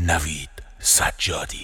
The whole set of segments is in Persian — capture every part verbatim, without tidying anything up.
نوید سجادی.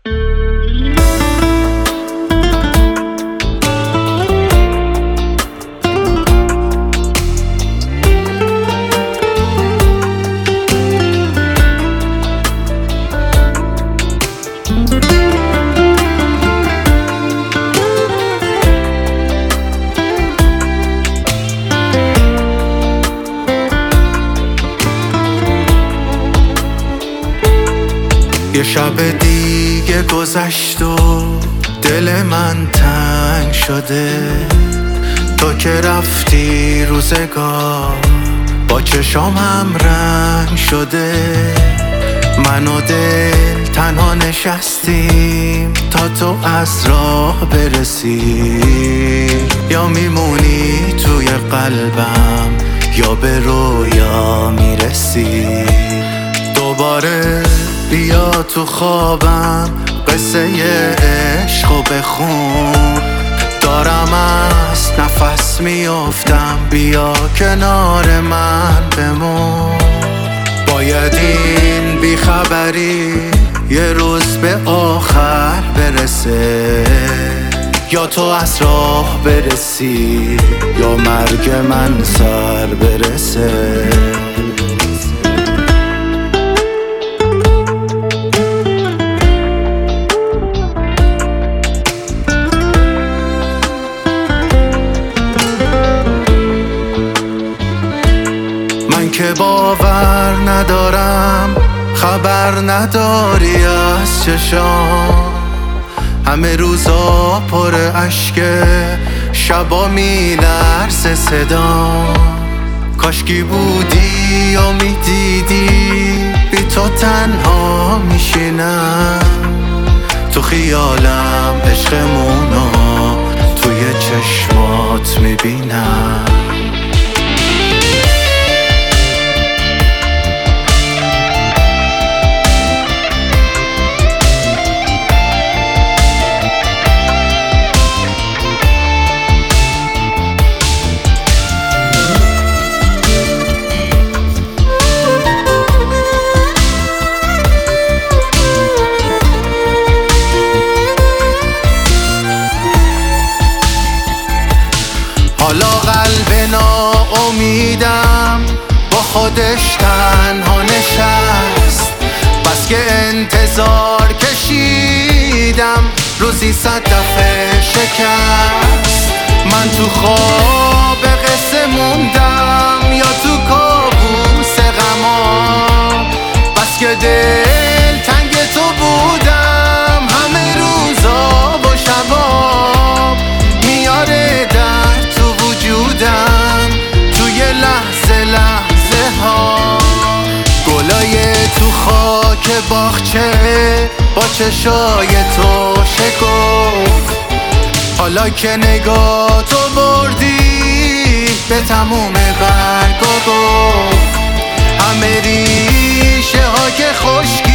یه شب دیگه گذشت و دل من تنگ شده، تو که رفتی روزگار با چشامم رنگ شده. من و دل تنها نشستیم تا تو از راه برسی، یا میمونی توی قلبم یا به رویا میرسی. دوباره بیا تو خوابم قصه عشقو بخون، دارم از نفس میافتم، بیا کنار من بمون. باید این بیخبری یه روز به آخر برسه، یا تو از راه برسی یا مرگ من سر برسه. من که باور ندارم خبر نداری از چشام، همه روزا پر اشکه شبا میلرزه صدام. کاشکی بودی یا میدیدی بی تو تنها میشینم، تو خیالم عشقمونو توی چشمات میبینم. حالا قلب ناامیدم با خودش تنها نشست، بس که انتظار کشیدم روزی صد دفعه شکست. من تو خواب قصه موندم یا تو کابوس غما، بس که دل تنگ تو بودم همه روزا با شبا. میاره درد تو وجودم توی لحظه لحظه ها، گلای تو خاک باغچه با چشای تو شکفت. حالا که نگاه تو بردی به تموم برگا گفت، همه ریشه ها که خشکی